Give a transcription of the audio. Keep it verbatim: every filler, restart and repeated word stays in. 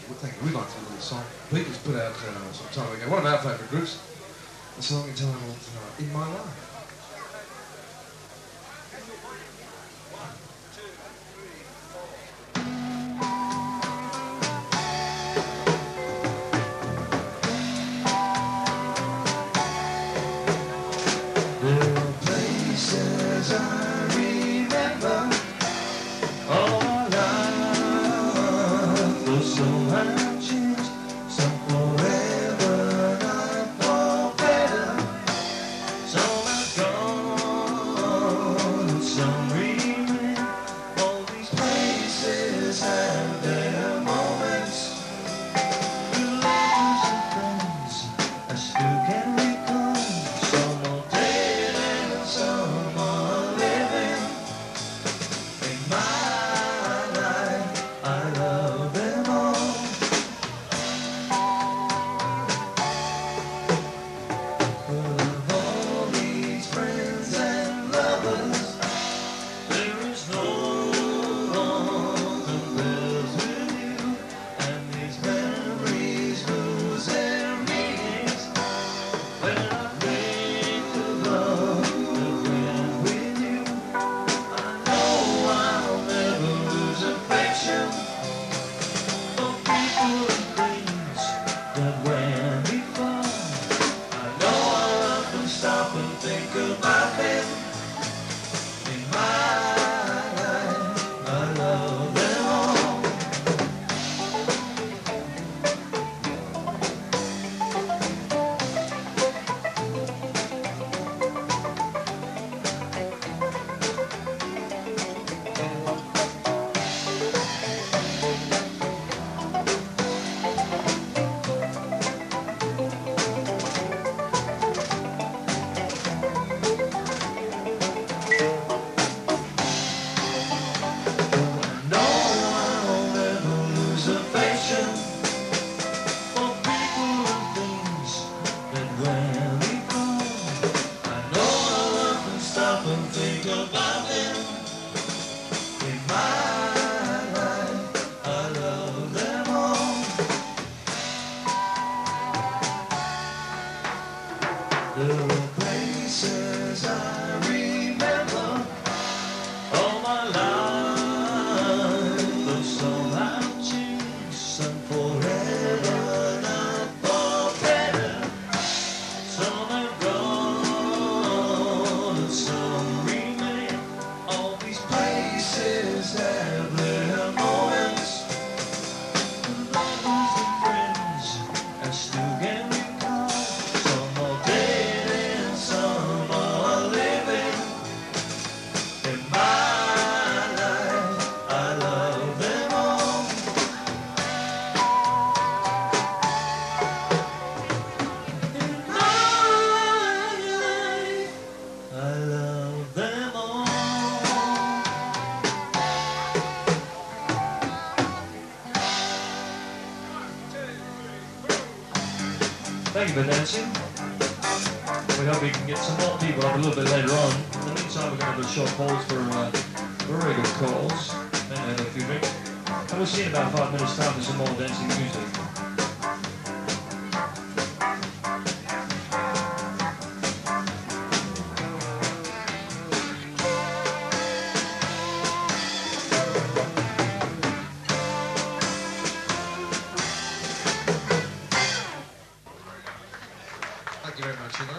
we're thinking we'd like to do a little song. Beatles put out uh, some time ago, one of our favourite groups, a song entitled uh, In My Life. There are places I remember all my life, though some have changed, some forever, not for better. Some are gone and some remain. All these places have their moments. With lovers and friends, I still can recall. Some are dead and some are living. In my life, I love them all. Full of all these friends and lovers, there is no one compares with you. And these memories lose their meanings when I think of love that went with you. I know I'll never lose affection for people and things that went before. I know I'll often stop and think about them. In my life, I love them all. No, I'll never lose affection for people and things that went before. I know I'll often stop and think about them. In my life, I love them all. There are places I remember all my life, though some have changed, some forever, not for better. Some have gone and some remain. All these places have their moments. Lovers and friends, I still can recall. Some are dead and some are living. In my life, I love them all. In my life, I love them all. Thank you for dancing. We hope we can get some more people up a little bit later on. In the meantime, we're going to have a short pause for uh, very good calls. Then have a few drinks. And we'll see you in about five minutes' time for some more dancing music. Thank you very much, Sheila.